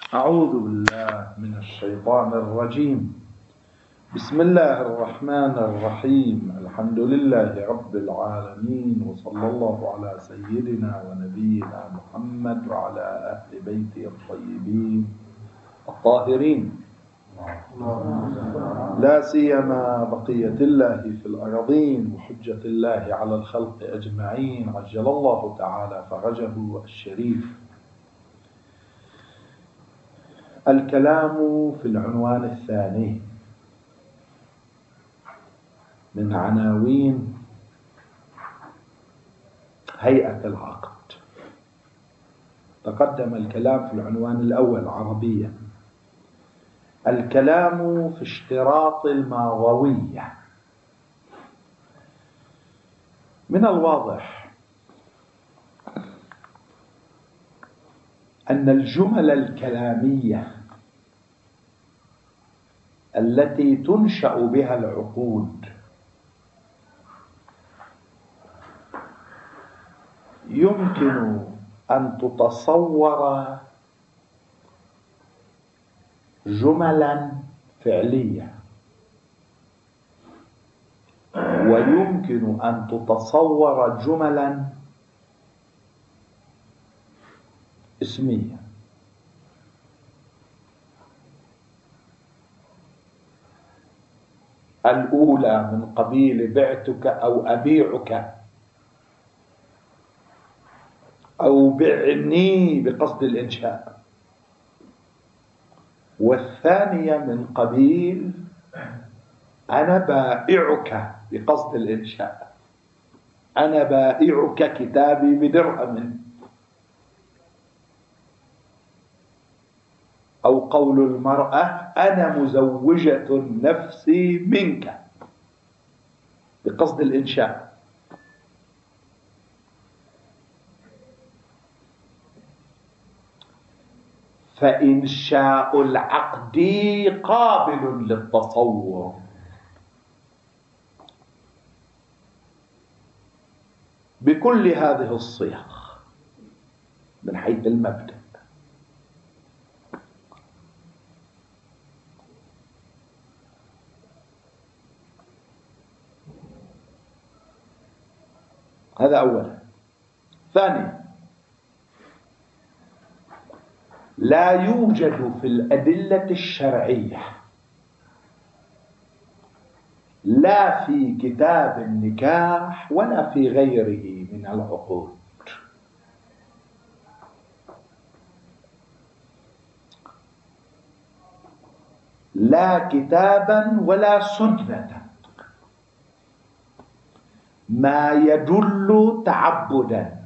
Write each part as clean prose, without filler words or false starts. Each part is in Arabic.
أعوذ بالله من الشيطان الرجيم. بسم الله الرحمن الرحيم. الحمد لله رب العالمين، وصلى الله على سيدنا ونبينا محمد وعلى أهل بيته الطيبين الطاهرين، لا سيما بقية الله في الأرضين وحجة الله على الخلق أجمعين، عجل الله تعالى فرجه الشريف. الكلام في العنوان الثاني من عناوين هيئة العقد. تقدم الكلام في العنوان الأول عربية، الكلام في اشتراط الماضوية. من الواضح أن الجمل الكلامية التي تنشأ بها العقود يمكن أن تتصور جملا فعلية، ويمكن أن تتصور جملا اسمية. الأولى من قبيل بعتك أو أبيعك أو بعني بقصد الإنشاء، والثانية من قبيل أنا بائعك بقصد الإنشاء، أنا بائعك كتابي بدرهم، أو قول المرأة أنا مزوجة نفسي منك بقصد الإنشاء. فإنشاء العقد قابل للتصور بكل هذه الصيغ من حيث المبدأ. هذا أولا. ثانيا، لا يوجد في الأدلة الشرعية لا في كتاب النكاح ولا في غيره من العقود لا كتابا ولا سنة ما يدل تعبدا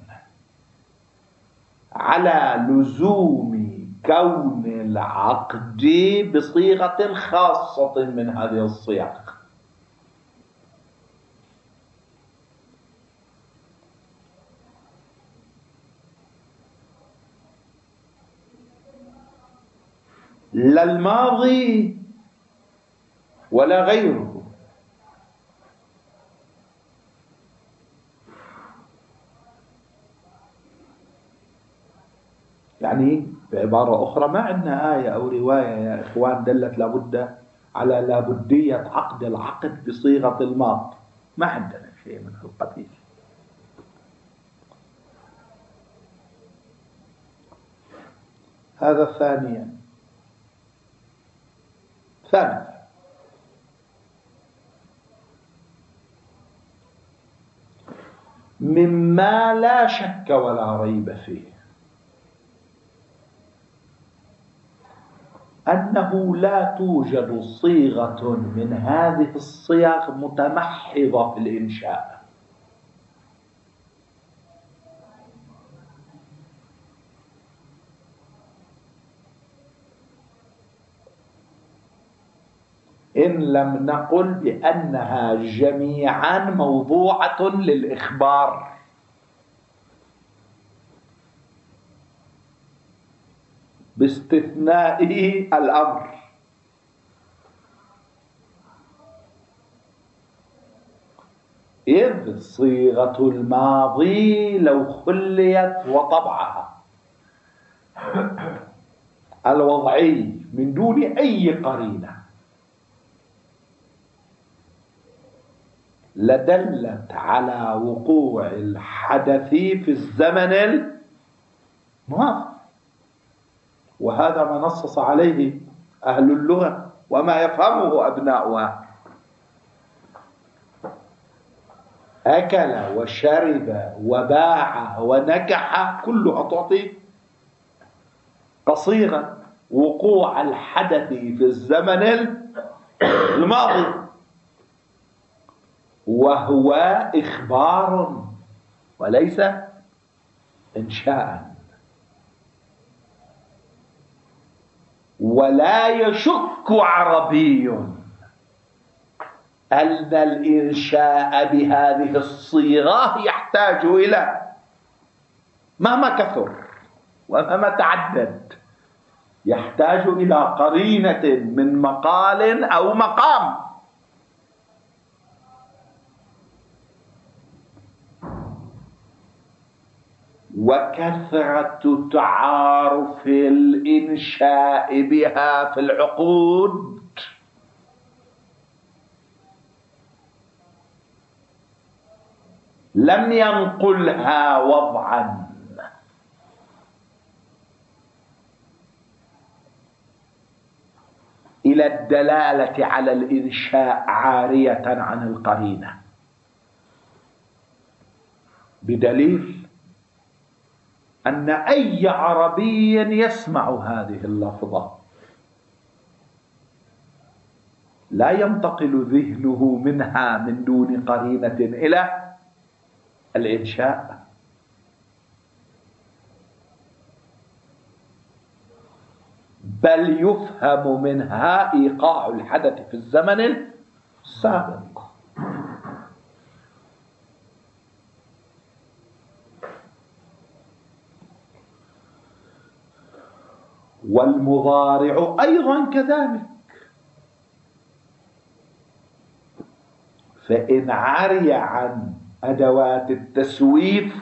على لزوم كون العقد بصيغة خاصة من هذه الصيغ. لا الماضي ولا غيره. يعني بعبارة أخرى، ما عندنا آية أو رواية يا إخوان دلت لابد على لابدية عقد العقد بصيغة الماضي، ما عندنا شيء من القبيل. هذا ثانيا. ثالثا، مما لا شك ولا ريب فيه أنه لا توجد صيغة من هذه الصيغ متمحضة في الإنشاء. إن لم نقل بأنها جميعا موضوعة للإخبار، باستثناء الأمر. إذ صيغة الماضي لو خليت وطبعها الوضعي من دون أي قرينة لدلت على وقوع الحدث في الزمن الماضي، وهذا ما نصص عليه أهل اللغة وما يفهمه أبناؤها. أكل وشرب وباع ونكح كلها تعطي قصيرا وقوع الحدث في الزمن الماضي، وهو إخبار وليس إنشاء. ولا يشك عربي أن الإنشاء بهذه الصيغة يحتاج إلى، مهما كثر ومهما تعدد، يحتاج إلى قرينة من مقال أو مقام. وكثرة تعارف الإنشاء بها في العقود لم ينقلها وضعا إلى الدلالة على الإنشاء عارية عن القرينة، بدليل أن أي عربي يسمع هذه اللفظة لا ينتقل ذهنه منها من دون قرينة إلى الإنشاء، بل يفهم منها إيقاع الحدث في الزمن السابق. والمضارع أيضا كذلك، فإن عري عن أدوات التسويف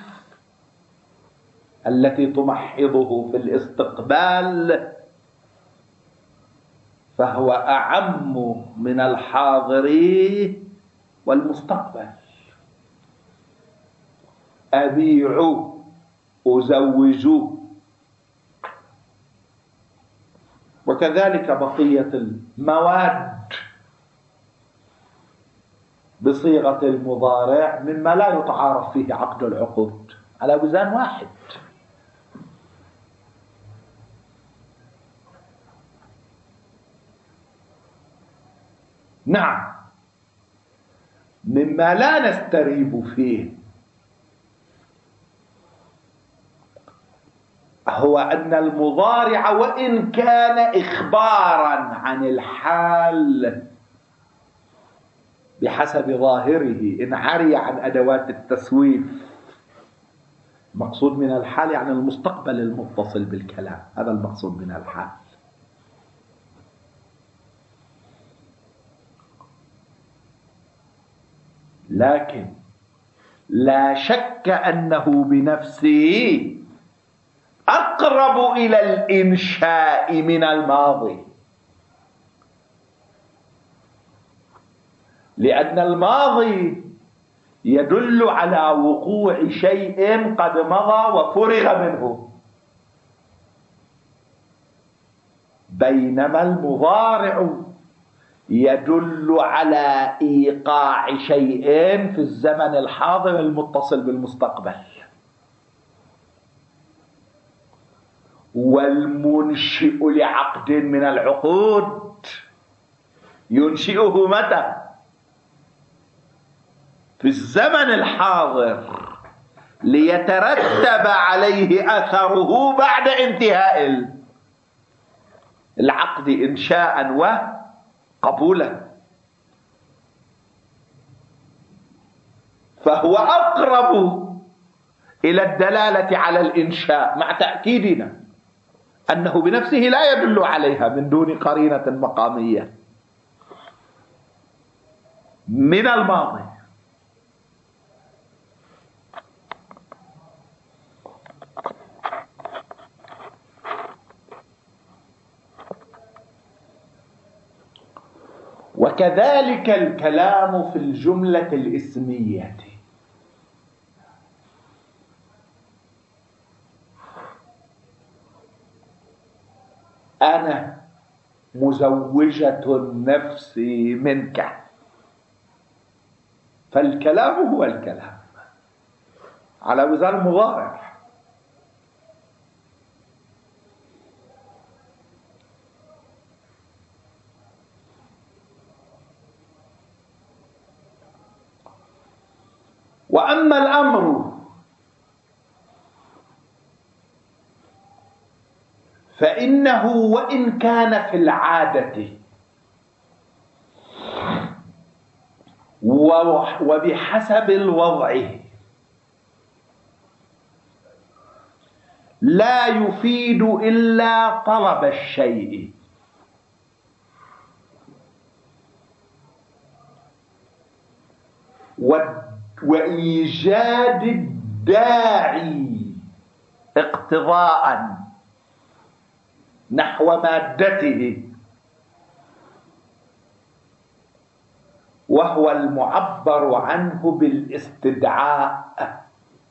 التي تمحضه في الاستقبال فهو أعم من الحاضر والمستقبل. أبيع، أزوج، وكذلك بقية المواد بصيغة المضارع مما لا يتعارف فيه عقد العقود على وزن واحد. نعم، مما لا نستريب فيه هو أن المضارع وإن كان إخبارا عن الحال بحسب ظاهره، إن عري عن أدوات التسويف، مقصود من الحال يعني المستقبل المتصل بالكلام، هذا المقصود من الحال. لكن لا شك أنه بنفسه أقرب إلى الإنشاء من الماضي، لأن الماضي يدل على وقوع شيء قد مضى وفرغ منه، بينما المضارع يدل على إيقاع شيء في الزمن الحاضر المتصل بالمستقبل. والمنشئ لعقد من العقود ينشئه متى؟ في الزمن الحاضر ليترتب عليه أثره بعد انتهاء العقد إنشاء وقبولا، فهو أقرب إلى الدلالة على الإنشاء، مع تأكيدنا أنه بنفسه لا يدل عليها من دون قرينة مقامية من الماضي. وكذلك الكلام في الجملة الاسمية. أنا مزوجة نفسي منك، فالكلام هو الكلام على وزن المضارع. وأما الأمر فإنه وإن كان في العادة وبحسب الوضع لا يفيد إلا طلب الشيء، وإيجاد الداعي اقتضاء نحو مادته، وهو المعبر عنه بالاستدعاء.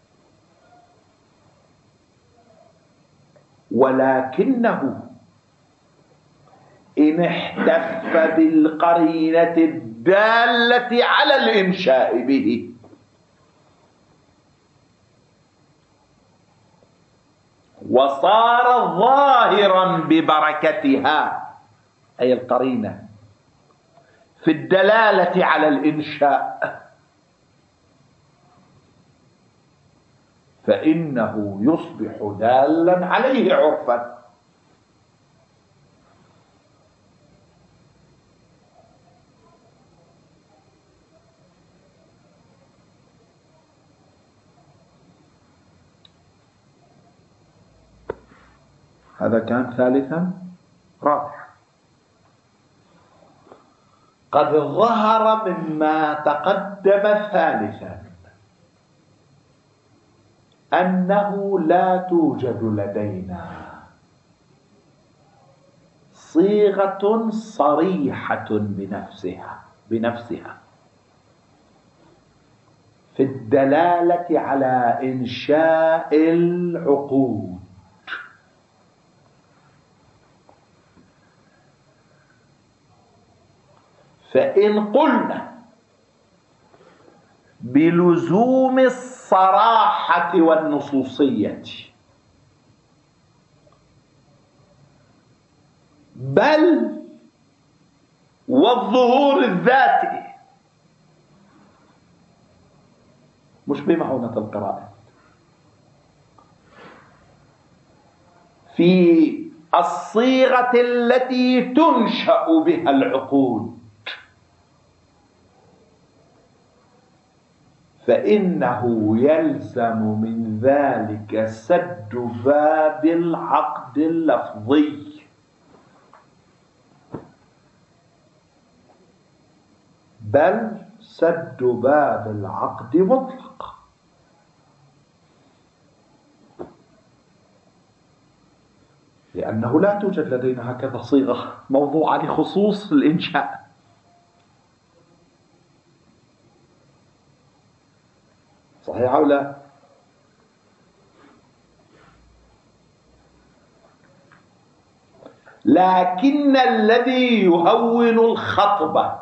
ولكنه إن احتف بالقرينة الدالة على الإنشاء به وصار ظاهرا ببركتها، أي القرينة في الدلالة على الإنشاء، فإنه يصبح دالا عليه عرفا. هذا كان ثالثا. رابعا، قد ظهر مما تقدم ثالثا أنه لا توجد لدينا صيغة صريحة بنفسها في الدلالة على إنشاء العقود. فإن قلنا بلزوم الصراحة والنصوصية بل والظهور الذاتي، مش بمعونة القرائن، في الصيغة التي تنشأ بها العقود، فإنه يلزم من ذلك سد باب العقد اللفظي، بل سد باب العقد مطلق. لأنه لا توجد لدينا هكذا صيغة موضوعة لخصوص الإنشاء. صحيح أو لا؟ لكن الذي يهون الخطبة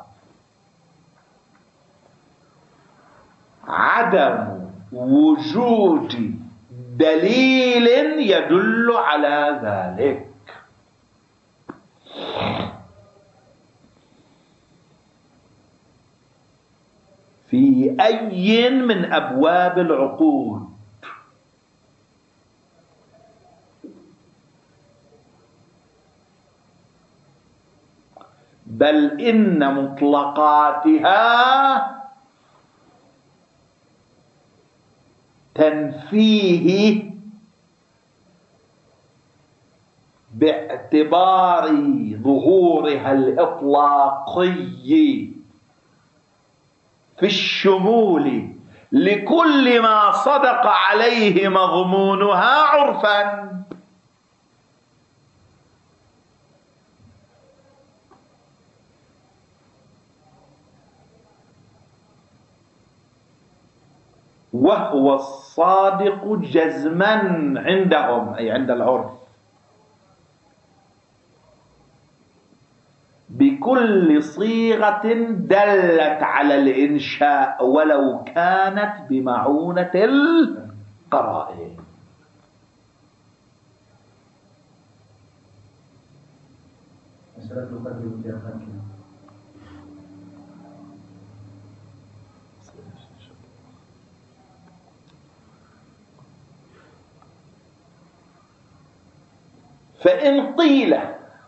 عدم وجود دليل يدل على ذلك. في أي من أبواب العقود، بل إن مطلقاتها تنفيه باعتبار ظهورها الإطلاقي في الشمول لكل ما صدق عليه مضمونها عرفا. وهو الصادق جزما عندهم أي عند العرف بكل صيغة دلت على الإنشاء ولو كانت بمعونة القرائن. فإن قيل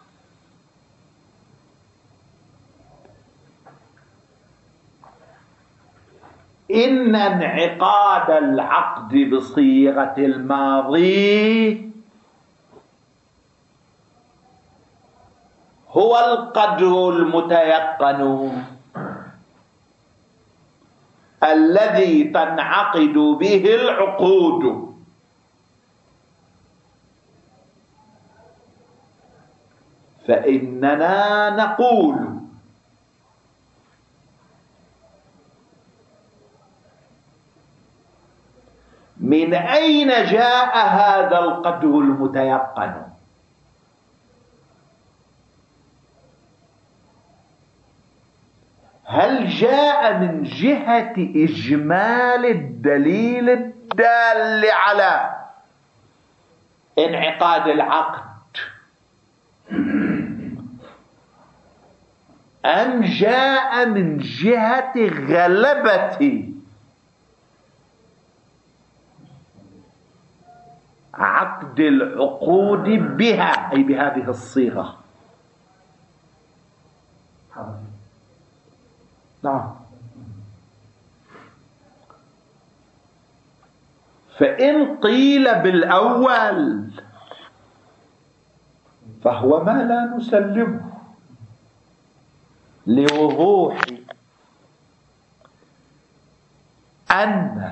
إن انعقاد العقد بصيغة الماضي هو القدر المتيقن الذي تنعقد به العقود، فإننا نقول من أين جاء هذا القدر المتيقن؟ هل جاء من جهة إجمال الدليل الدال على انعقاد العقد، أم جاء من جهة غلبة عقد العقود بها أي بهذه الصيغة؟ نعم. فإن قيل بالأول فهو ما لا نسلمه لوضوح أن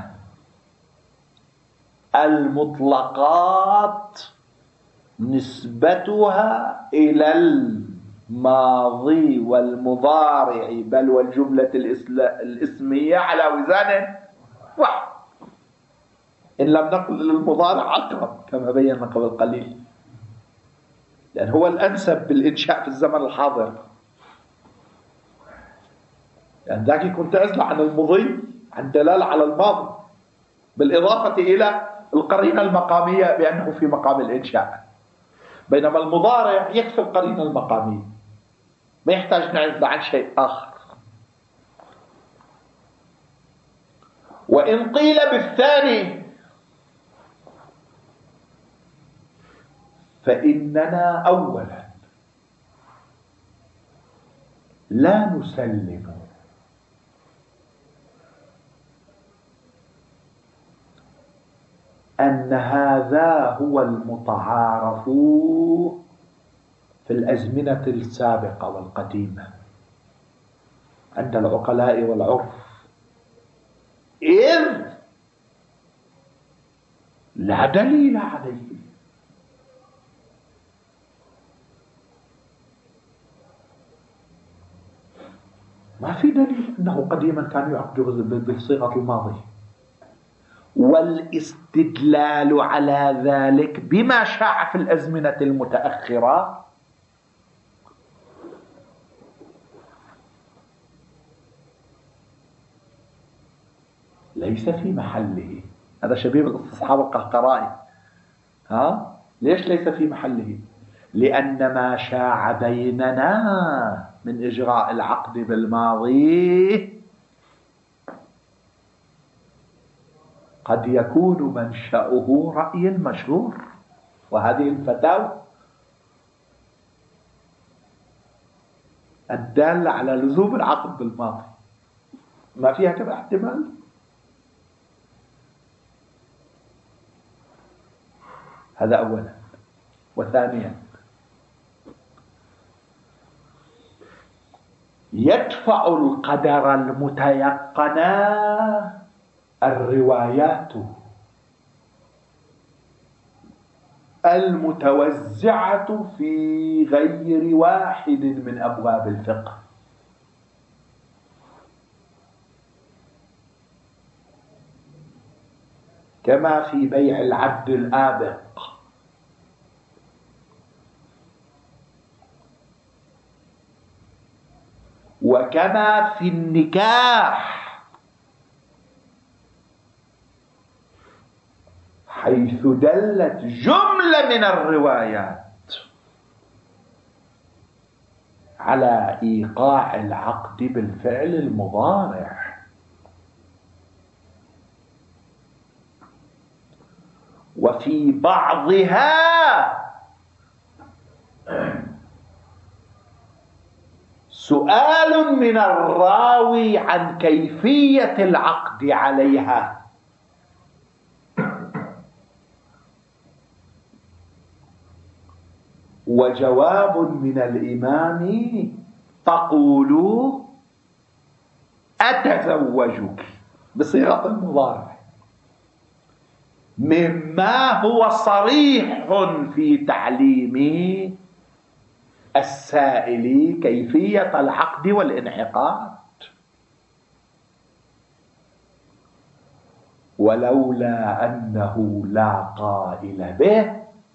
المطلقات نسبتها إلى الماضي والمضارع بل والجملة الاسمية على وزان واحد، إن لم نقل المضارع أقرب كما بينا قبل قليل، لأن هو الأنسب بالإنشاء في الزمن الحاضر. يعني ذاك كنت أزلع عن المضي عن دلالة على الماضي بالإضافة إلى القرينة المقامية بأنه في مقام الإنشاء، بينما المضارع يكفي القرينة المقامية ما يحتاج نعرف عن شيء آخر. وإن قيل بالثاني فإننا أولا لا نسلم أن هذا هو المتعارف في الأزمنة السابقة والقديمة عند العقلاء والعرف، إذ لا دليل عليه. ما في دليل أنه قديما كان يعقد بصيغة الماضي، والاستدلال على ذلك بما شاع في الأزمنة المتأخرة ليس في محله. هذا شبيه بالاستصحاب القهقرائي. ليش ليس في محله؟ لأن ما شاع بيننا من إجراء العقد بالماضي قد يكون منشأه رأي مشهور، وهذه الفتاوى الدالة على لزوم العقد بالماضي ما فيها كذا احتمال. هذا أولا. وثانيا يدفع القدر المتيقن الروايات المتوزعة في غير واحد من أبواب الفقه. كما في بيع العبد الآبق، وكما في النكاح، حيث دلت جملة من الروايات على إيقاع العقد بالفعل المضارع. وفي بعضها سؤال من الراوي عن كيفية العقد عليها، وجواب من الإمام: تقول أتزوجك، بصيغة المضارع، مما هو صريح في تعليم السائل كيفية العقد والانعقاد. ولولا أنه لا قائل به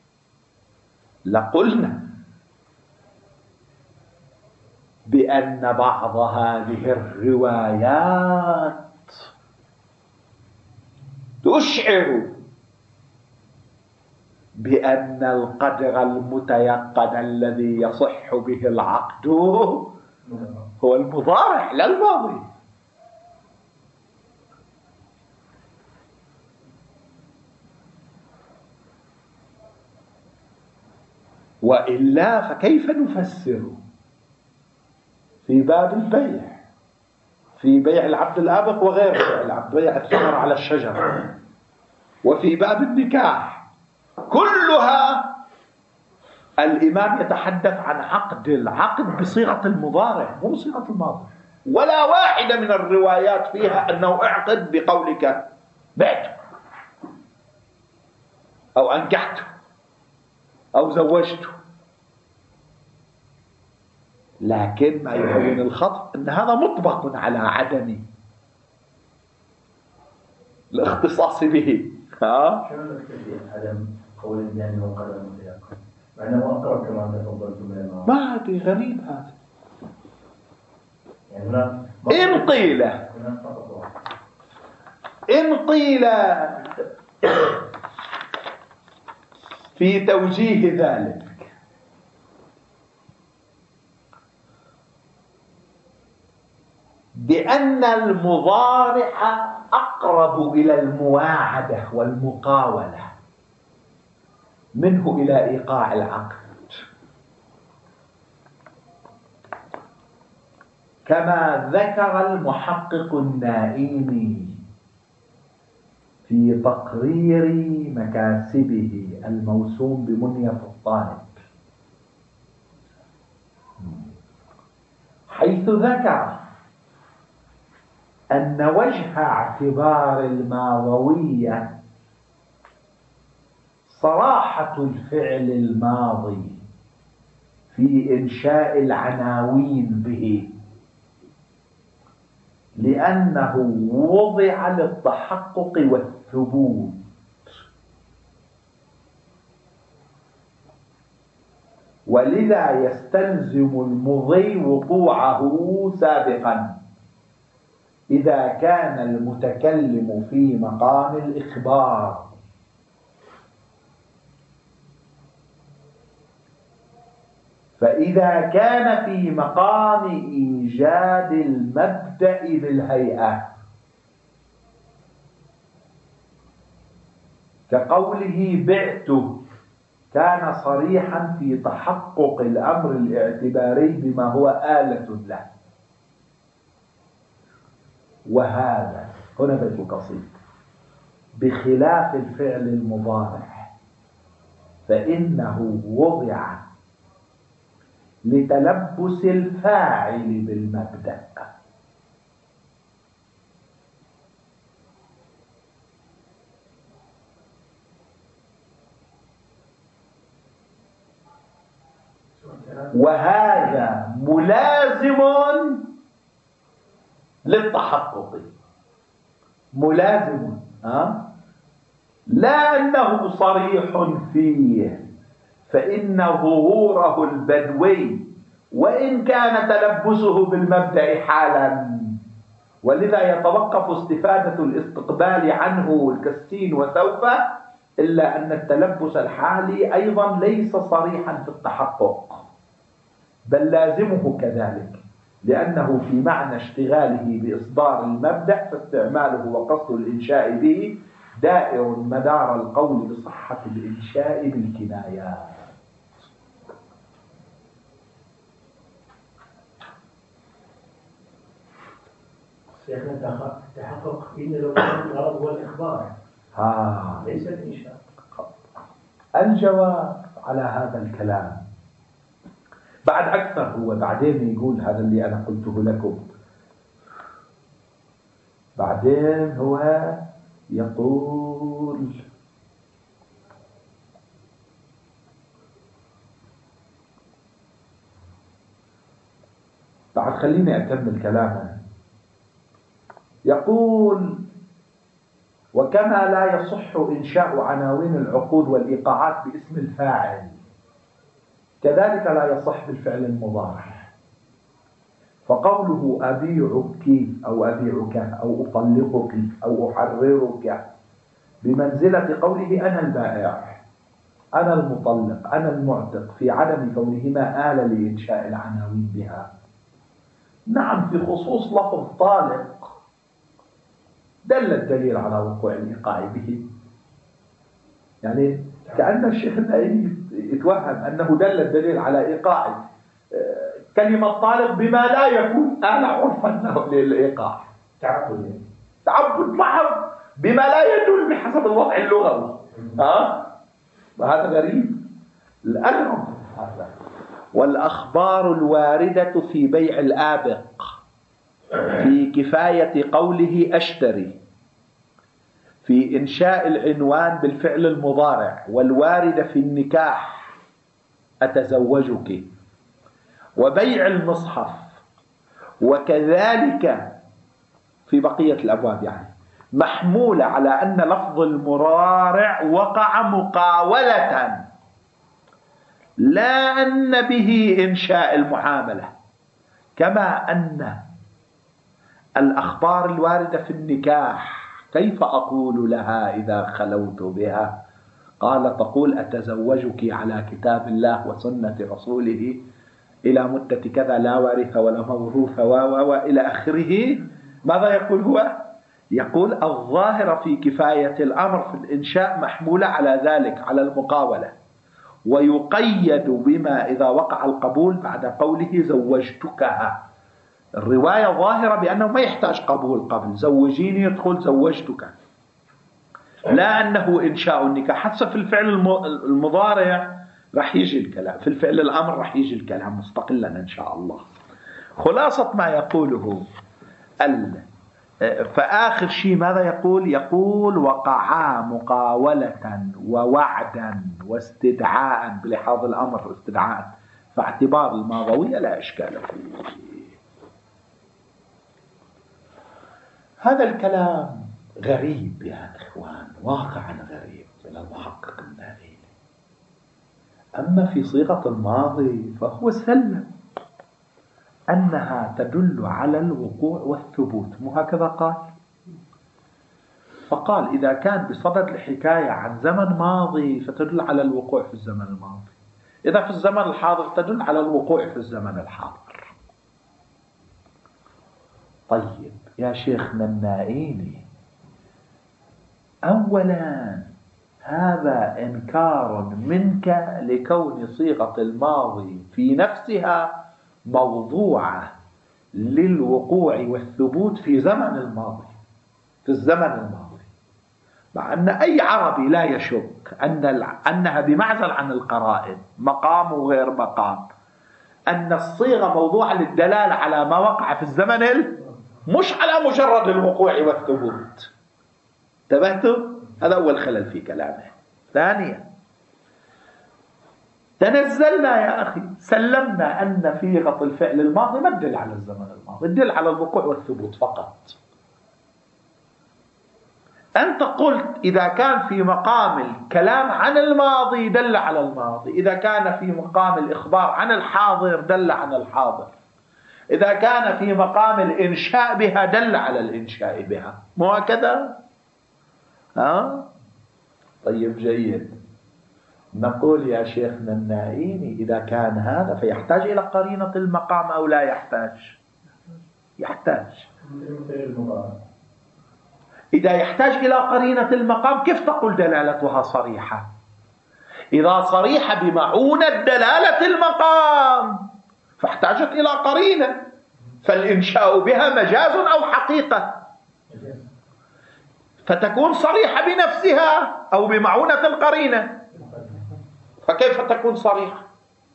لقلنا بأن بعض هذه الروايات تشعر بأن القدر المتيقن الذي يصح به العقد هو المضارع لا الماضي. وإلا فكيف نفسر في باب البيع، في بيع العبد الآبق وغير بيع العبد، بيع الثمر على الشجرة، وفي باب النكاح، كلها الإمام يتحدث عن عقد العقد بصيغة المضارع مو بصيغة الماضي. ولا واحدة من الروايات فيها أنه اعقد بقولك بعت أو أنكحت أو زوجته. لكن ما يكون الخطأ أن هذا مطبق على عدم الاختصاص به. شلون نكتفي عدم قول الجاني والقدر المتيقن مع انه اقرب كما تفضلتم من الماضي؟ ما أدري، غريب هذا. يعني هنا إن قيل في توجيه ذلك بأن المضارع أقرب إلى المواعدة والمقاولة منه إلى إيقاع العقد، كما ذكر المحقق النائيني في تقرير مكاسبه الموسوم بمنية الطالب، حيث ذكر أن وجه اعتبار الماضوية صراحة الفعل الماضي في إنشاء العناوين به، لأنه وضع للتحقق والثبوت، ولذا يستلزم المضي وقوعه سابقا إذا كان المتكلم في مقام الإخبار. فإذا كان في مقام إيجاد المبدأ بالهيئة كقوله بعت، كان صريحا في تحقق الأمر الاعتباري بما هو آلة له. وهذا هنا بيت قصيد بخلاف الفعل المضارع، فإنه وضع لتلبس الفاعل بالمبدأ، وهذا ملازم للتحقق، ملازم لا أنه صريح فيه، فإن ظهوره البدوي وإن كان تلبسه بالمبدأ حالا، ولذا يتوقف استفادة الاستقبال عنه كالسين وسوف، إلا أن التلبس الحالي أيضا ليس صريحا في التحقق، بل لازمه كذلك، لأنه في معنى اشتغاله بإصدار المبدأ، فاستعماله وقصد الإنشاء به دائر مدار القول بصحة الإنشاء بالكنايات. شيخنا التحقق إن لو كان الغرض هو الإخبار ليس الإنشاء. الجواب على هذا الكلام بعد أكثر، هو بعدين يقول هذا اللي أنا قلته لكم، بعدين هو يقول بعد، خليني أكمل كلامه. يقول: وكما لا يصح إنشاء عناوين العقود والإيقاعات باسم الفاعل، كذلك لا يصح بالفعل المضارع. فقوله أبيعك أو أبيعك أو أطلقك أو أحررك بمنزلة قوله أنا البائع، أنا المطلق، أنا المعتق، في عدم كونهما آلة لإنشاء العناوين بها. نعم، في خصوص لفظ طالق دل الدليل على وقوع الإيقاع به، يعني كأن الشيخ النائي يتوهم أنه دل الدليل على إيقاع كلمة طالق بما لا يكون آلة عرفا للإيقاع، تعبد محض بما لا يدل بحسب الوضع اللغوي. وهذا غريب الأغرب هذا. والأخبار الواردة في بيع الآبق في كفاية قوله أشتري، في إنشاء العنوان بالفعل المضارع، والواردة في النكاح أتزوجك، وبيع المصحف، وكذلك في بقية الأبواب، يعني محمولة على أن لفظ المضارع وقع مقاولة، لا أن به إنشاء المعاملة. كما أن الأخبار الواردة في النكاح كيف أقول لها إذا خلوت بها؟ قال: تقول أتزوجك على كتاب الله وسنة رسوله إلى مدة كذا، لا وارث ولا موروث وإلى آخره. ماذا يقول هو؟ يقول الظاهرة في كفاية الأمر في الإنشاء محمولة على ذلك، على المقاولة، ويقيد بما إذا وقع القبول بعد قوله زوجتكها. الرواية ظاهرة بأنه ما يحتاج قبول قبل، زوجيني يدخل زوجتك، لا أنه إنشاء النكاح. حتى في الفعل المضارع رح يجي الكلام، في الفعل الأمر رح يجي الكلام مستقلا إن شاء الله. خلاصة ما يقوله فآخر شيء ماذا يقول؟ يقول: وقعا مقاولة ووعدا واستدعاء، بلحاظ الأمر استدعاء، فاعتبار الماضوية لا إشكال فيه. هذا الكلام غريب يا إخوان، واقعا غريب من المحقق النائي. أما في صيغة الماضي فهو سلم أنها تدل على الوقوع والثبوت، مو هكذا قال؟ فقال إذا كان بصدد الحكاية عن زمن ماضي فتدل على الوقوع في الزمن الماضي، إذا في الزمن الحاضر تدل على الوقوع في الزمن الحاضر. طيب يا شيخنا النائيني، أولا هذا إنكار منك لكون صيغة الماضي في نفسها موضوعة للوقوع والثبوت في زمن الماضي، في الزمن الماضي، مع أن أي عربي لا يشك أنها بمعزل عن القرائن، مقام وغير مقام، أن الصيغة موضوعة للدلالة على ما وقع في الزمن مش على مجرد الوقوع والثبوت. انتبهتوا؟ هذا أول خلل في كلامه. ثانيا، تنزلنا يا أخي، سلمنا أن صيغة الفعل الماضي ما تدل على الزمن الماضي، تدل على الوقوع والثبوت فقط. أنت قلت إذا كان في مقام الكلام عن الماضي دل على الماضي، إذا كان في مقام الإخبار عن الحاضر دل على الحاضر، إذا كان في مقام الإنشاء بها دل على الإنشاء بها، مو هكذا؟ طيب جيد. نقول يا شيخنا النائيني إذا كان هذا فيحتاج إلى قرينة المقام أو لا يحتاج؟ يحتاج. إذا يحتاج إلى قرينة المقام كيف تقول دلالتها صريحة؟ إذا صريحة بمعونة دلالة المقام فاحتاجت إلى قرينة، فالإنشاء بها مجاز أو حقيقة، فتكون صريحة بنفسها أو بمعونة القرينة، فكيف تكون صريحة؟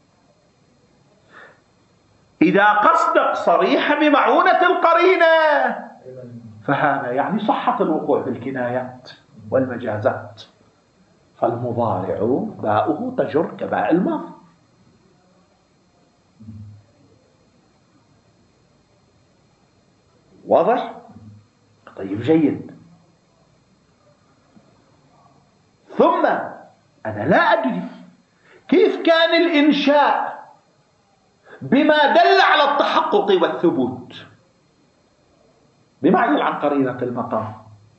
إذا قصدك صريحة بمعونة القرينة فهذا يعني صحة الوقوع في الكنايات والمجازات، فالمضارع باؤه تجر كباء الماضي. واضح؟ طيب جيد. ثم أنا لا أدري كيف كان الإنشاء بما دل على التحقق والثبوت بمعزل عن قرينة المقام.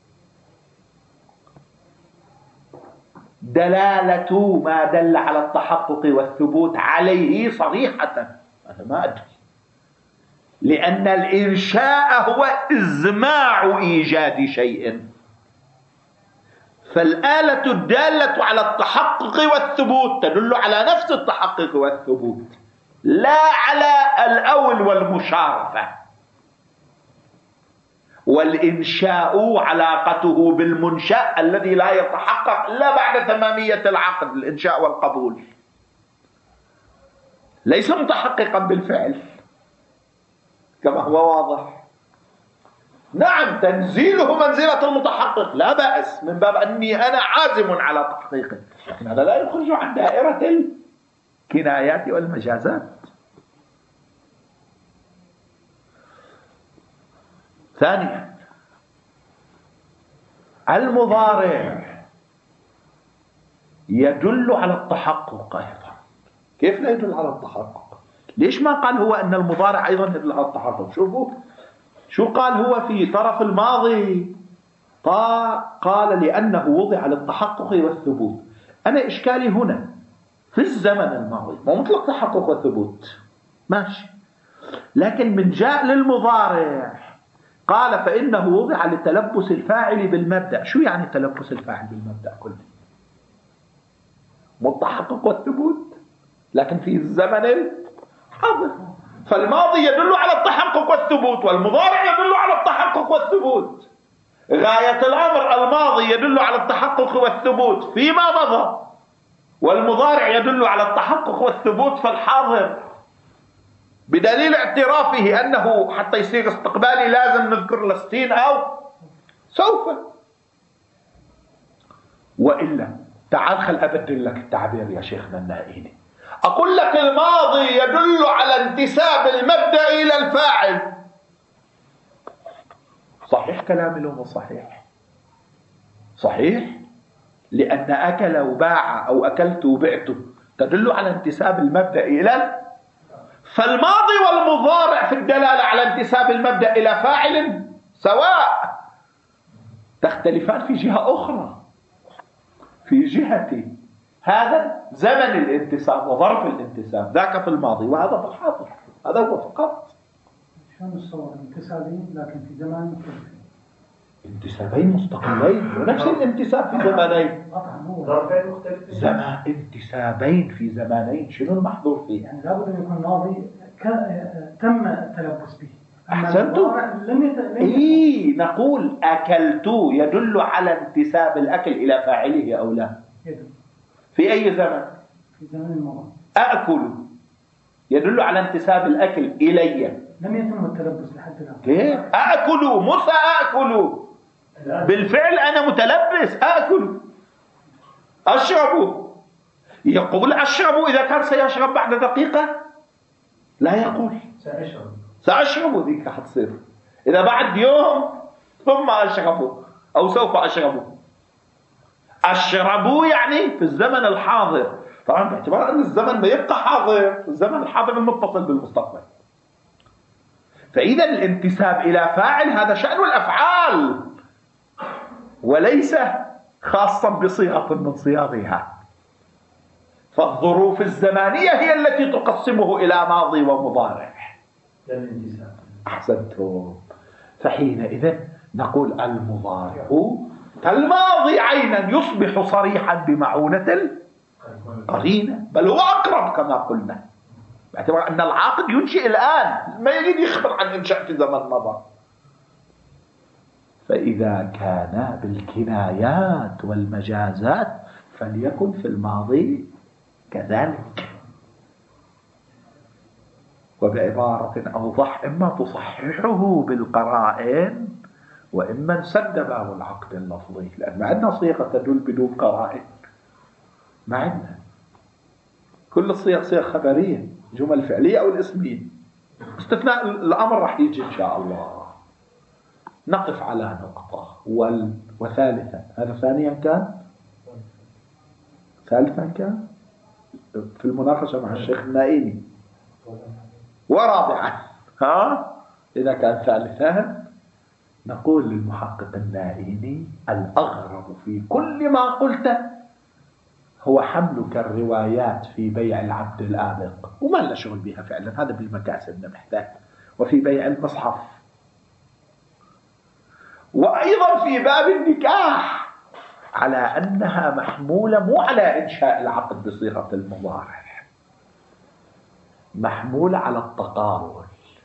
دلالة ما دل على التحقق والثبوت عليه صريحة أنا ما أدري، لأن الإنشاء هو إزماع إيجاد شيء، فالآلة الدالة على التحقق والثبوت تدل على نفس التحقق والثبوت لا على الأول والمشارفة. والإنشاء علاقته بالمنشأ الذي لا يتحقق إلا بعد تمامية العقد، الإنشاء والقبول، ليس متحققا بالفعل كما هو واضح. نعم تنزيله منزلة المتحقق لا بأس، من باب أني أنا عازم على تحقيقه، لكن هذا لا يخرج عن دائرة الكنايات والمجازات. ثانيا المضارع يدل على التحقق أيضا. كيف لا يدل على التحقق؟ ليش ما قال هو أن المضارع أيضا يدل على التحقق؟ شوفوا شو قال هو في طرف الماضي، قال لأنه وضع للتحقق والثبوت. أنا إشكالي هنا في الزمن الماضي مو مطلق تحقق والثبوت ماشي، لكن من جاء للمضارع قال فإنه وضع لتلبس الفاعل بالمبدأ. شو يعني تلبس الفاعل بالمبدأ كله؟ متحقق والثبوت لكن في الزمن الحاضر، فالماضي يدل على التحقق والثبوت والمضارع يدل على التحقق والثبوت. غاية الأمر الماضي يدل على التحقق والثبوت فيما مضى، والمضارع يدل على التحقق والثبوت في الحاضر، بدليل اعترافه أنه حتى يصير استقبالي لازم نذكر لستين أو سوف. وإلا تعال خل أبدل لك التعبير يا شيخنا النائيني، أقول لك الماضي يدل على انتساب المبدأ إلى الفاعل. صحيح كلامي لو صحيح؟ صحيح، لأن أكل وباع أو أكلت وبعت تدل على انتساب المبدأ إلى، فالماضي والمضارع في الدلالة على انتساب المبدأ إلى فاعل سواء، تختلفان في جهة أخرى، في جهة هذا زمن الانتساب وظرف الانتساب، ذاك في الماضي وهذا في الحاضر، هذا هو فقط. شلون الصور انتسابين لكن في زمان مختلفين؟ انتسابين مستقلين ونفس الانتساب في زمانين. ظرفين مختلفين. زمان انتسابين في زمانين، شنو المحظور فيه؟ يعني لابد ان يكون ماضي تم التلبس به. أحسنتم. نقول أكلت يدل على انتساب الأكل إلى فاعله أو لا؟ يدل. في أي زمن؟ في زمن الماضي. أأكل يدل على انتساب الأكل إلي. لم يتم التلبس لحد الآن. كيف؟ أأكل مو سأأكل، بالفعل أنا متلبس، أأكل أشرب. يقول أشرب إذا كان سيشرب بعد دقيقة؟ لا يقول سأشرب ذيك حتصير إذا بعد يوم ثم أشرب أو سوف أشربه. أشربوا يعني في الزمن الحاضر، طبعا باعتبار أن الزمن ما يبقى حاضر، الزمن الحاضر المتصل بالمستقبل. فإذا الانتساب إلى فاعل هذا شأن الأفعال وليس خاصا بصيغة من صياغها. فالظروف الزمانية هي التي تقسمه إلى ماضي ومضارع. أحسنتم. فحينئذ نقول المضارع كالماضي عينا يصبح صريحا بمعونة القرينة، بل هو أقرب كما قلنا، باعتبار أن العاقد ينشئ الآن، ما يريد يخبر عن إنشاء في زمن مضى. فإذا كان بالكنايات والمجازات فليكن في الماضي كذلك. وبعبارة أوضح، إما تصححه بالقرائن وإما نسد باب العقد اللفظي، لأن ما عندنا صيغة تدل بدون قرائن، ما عندنا. كل الصيغ صيغ خبرية، جمل فعلية أو الاسمية، استثناء الأمر راح يجي إن شاء الله. نقف على نقطة وثالثا، هذا ثانيا كان، ثالثا كان في المناقشة مع الشيخ النائمي، ورابعا إذا كان ثالثا نقول للمحقق النائمي الأغرب في كل ما قلته هو حملك الروايات في بيع العبد الآبق، وما لنا شغل بها فعلا، هذا بالمكاسب محتاج، وفي بيع المصحف، وأيضا في باب النكاح، على أنها محمولة مو على إنشاء العقد بصيغة المضارع، محمولة على التقابل.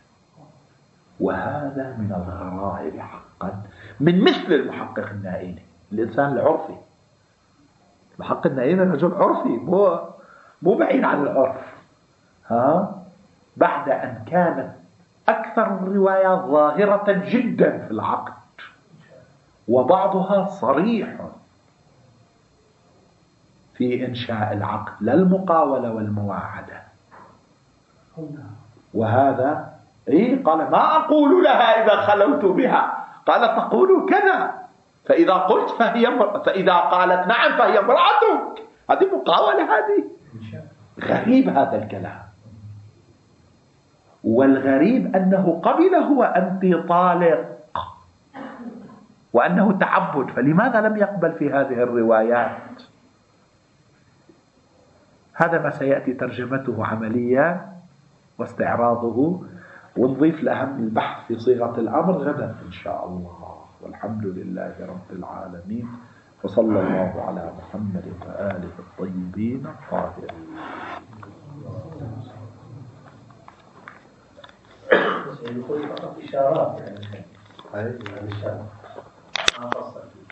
وهذا من الغرائب حقا من مثل المحقق النائمي، الإنسان العرفي. المحقق النائمي رجل عرفي، مو بعيد عن العرف. بعد أن كانت أكثر الروايات ظاهرة جدا في العقد وبعضها صريح في إنشاء العقد، لا المقاولة والمواعدة. وهذا قال ما أقول لها إذا خلوت بها، قال تقول كذا، فإذا قلت فإذا قالت نعم فهي امرأتك. هذه مقاولة، هذه غريب هذا الكلام. والغريب أنه قبله وأنت طالق، وأنه تعبد، فلماذا لم يقبل في هذه الروايات؟ هذا ما سيأتي ترجمته عمليا واستعراضه، ونضيف لأهم البحث في صيغة الأمر غدا إن شاء الله. والحمد لله رب العالمين، وصلى الله على محمد وآله الطيبين الطاهرين. يقول فقط إشارات يعني. هذه الإشارة ما فصل.